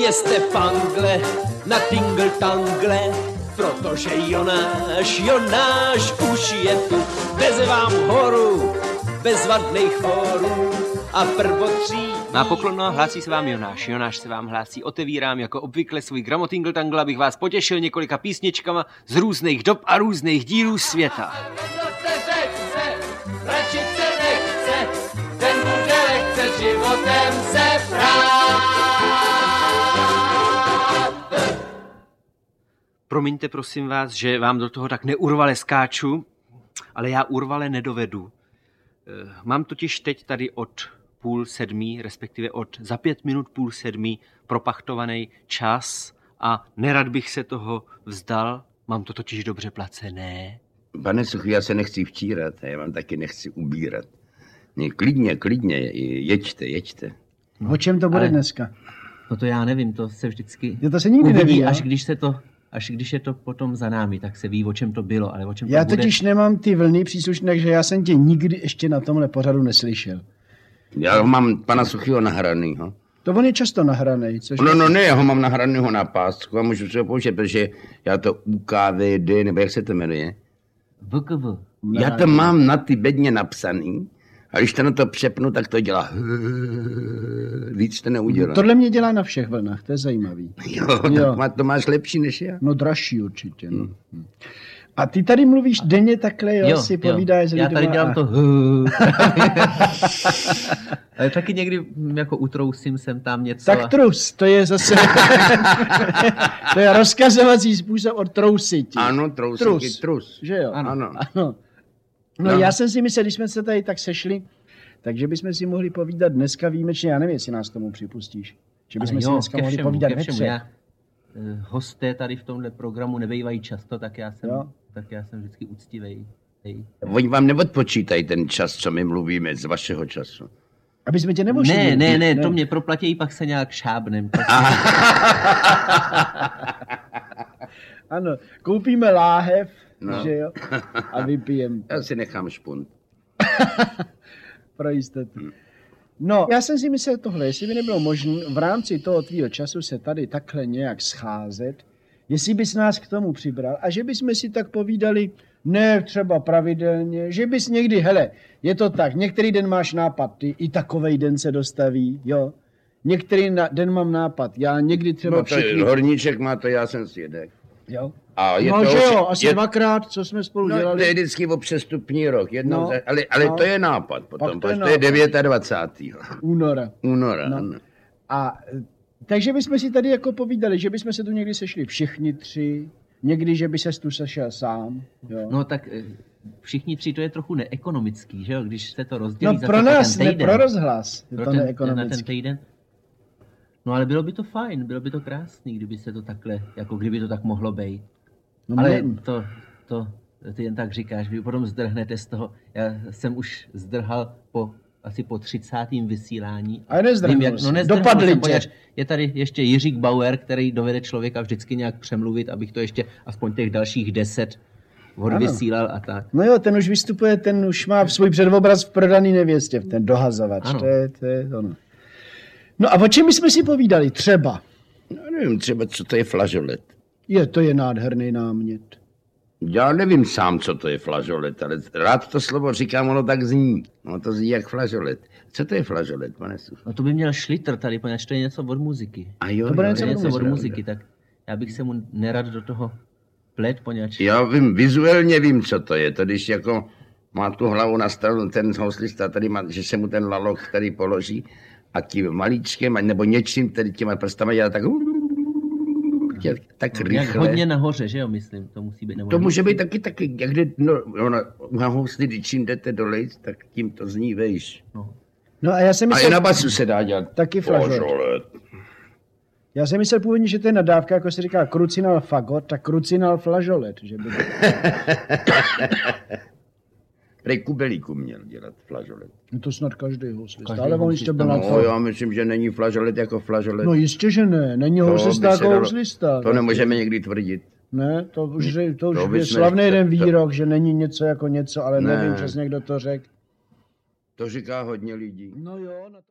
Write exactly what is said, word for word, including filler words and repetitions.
jeste fangle na tingle tangle, protože Jonáš, Jonáš už je tu. Veze vám horu, bez vadných chorů a prvotří. Má poklonno, hlásí se vám Jonáš. Jonáš se vám hlásí. Otevírám jako obvykle svůj gramotingle tangle, abych vás potěšil několika písničkama z různých dob a různých dílů světa. Ten bude lehce životem se prát. Promiňte prosím vás, že vám do toho tak neurvale skáču, ale já urvale nedovedu. Mám totiž teď tady od půl sedmí, respektive od za pět minut půl sedmí propachtovaný čas a nerad bych se toho vzdal. Mám to totiž dobře placené. Pane Suchy, já se nechci včírat, já vám taky nechci ubírat. Ne, klidně, klidně, jeďte, jeďte. No, o čem to bude ale, dneska? No to já nevím, to se vždycky jo, to se nikdy uvidí, neví, až když se to, až když je to potom za námi, tak se ví, o čem to bylo, ale o čem já to bude. totiž nemám ty vlny příslušné, takže já jsem tě nikdy ještě na tomhle pořadu neslyšel. Já ho mám pana Suchyho nahranýho. To on je často nahranej, což... No, no, ne, já ho mám nahranýho na pásku a můžu se ho použít, protože já to U K V D, nebo jak se to jmenuje? V K V. Já to mám na ty bedně napsaný a když to na to přepnu, tak to dělá víc to neudělá. Tohle mě dělá na všech vlnách, to je zajímavý. Jo, jo. Tak to máš lepší než já? No dražší určitě. No. Hmm. A ty tady mluvíš denně takhle, jo, jo si povídáš. Já tady dělám a... to ale taky někdy jako utrousím sem tam něco. Tak trus, to je zase to je rozkazovací způsob od trousiti. Ano, trousiky, trus. trus. Že jo? Ano. ano. ano. No, no já jsem si myslel, když jsme se tady tak sešli, takže bychom si mohli povídat dneska výjimečně, já nevím, jestli nás tomu připustíš. Že bychom si dneska mohli všemu, povídat ve třech. Hosté tady v tomhle programu nebejvají často, tak já jsem, tak já jsem vždycky úctivej. Hej. Oni vám neodpočítají ten čas, co my mluvíme z vašeho času. Aby jsme tě nemohli. Ne, ne, ne, to mě proplatí, pak se nějak šábnem. Ano, koupíme láhev, no. Že jo, a vypijeme. Já si nechám špunt. Pro jistotu. Hmm. No, já jsem si myslel tohle, jestli by nebylo možné v rámci toho tvýho času se tady takhle nějak scházet, jestli bys nás k tomu přibral a že bychom si tak povídali, ne třeba pravidelně, že bys někdy, hele, je to tak, některý den máš nápad, ty i takovej den se dostaví, jo. Některý na, den mám nápad, já někdy třeba no to všechny... je, horníček má to, já jsem svědek. Jo. A je no, to že oši... jo, asi je... dvakrát, co jsme spolu no, dělali. To je vždycky o přestupní rok, jednou no, za... ale, ale no, to je nápad potom, to je, to je dvacátého devátého Února. Února, no. ano. A takže bychom si tady jako povídali, že bychom se tu někdy sešli všichni tři, někdy, že by ses tu sešel sám. Jo. No tak všichni tři to je trochu neekonomický, že jo, když se to rozdělí no, za pro to nás, ten týden. Ne pro rozhlas, je pro to ten, neekonomický. Na ten týden. No ale bylo by to fajn, bylo by to krásný, kdyby se to takhle, jako kdyby to tak mohlo být. No, ale mě... to, to, ty jen tak říkáš, vy potom zdrhnete z toho. Já jsem už zdrhal po asi po třicátém vysílání. A nezdrhnul no, dopadli tě. Je tady ještě Jiřík Bauer, který dovede člověka vždycky nějak přemluvit, abych to ještě aspoň těch dalších deset odvysílal a tak. No jo, ten už vystupuje, ten už má svůj předobraz v Prodaný nevěstě, ten dohazovač. To je, to je ono. No a o čem jsme si povídali? Třeba? No nevím, třeba co to je flažolet. Je, to je nádherný námět. Já nevím sám, co to je flažolet, ale rád to slovo říkám, ono tak zní. No to zní jak flažolet. Co to je flažolet, pane Suchy? No to by měl Šlitr tady, poněvadž to je něco od muziky. A jo, to bude něco, něco, něco od muziky, tak já bych se mu nerad do toho plet, poněvadž... Já vím, vizuálně vím, co to je. To když jako má tu hlavu na stranu, ten houslista tady má, že se mu ten lalok tady položí a tím malíčkem, nebo něčím, tedy těma prstama dělá tak... tak no, rychle. Hodně nahoře, že jo, myslím, to musí být. To může být taky, taky, jak jde, no, na housli, když čím jdete dolej, tak tím to zní vejš. No. No a já jsem myslel... A i na basu se dá dělat. Taky flažolet. Já jsem myslel původně, že to je nadávka, jako se říká krucinal fagot, tak krucinal flažolet, že by... Prej Kubelíku měl dělat flažolet. No to snad každý houslista, ale on ještě byl no, na to. Já myslím, že není flažolet jako flažolet. No jistě, že ne, není houslista jako houslista. To nemůžeme někdy tvrdit. Ne, to už, to už to je slavný jeden výrok, to... že není něco jako něco, ale ne. Nevím přesně, kdo to řekl. To říká hodně lidí. No jo, no to...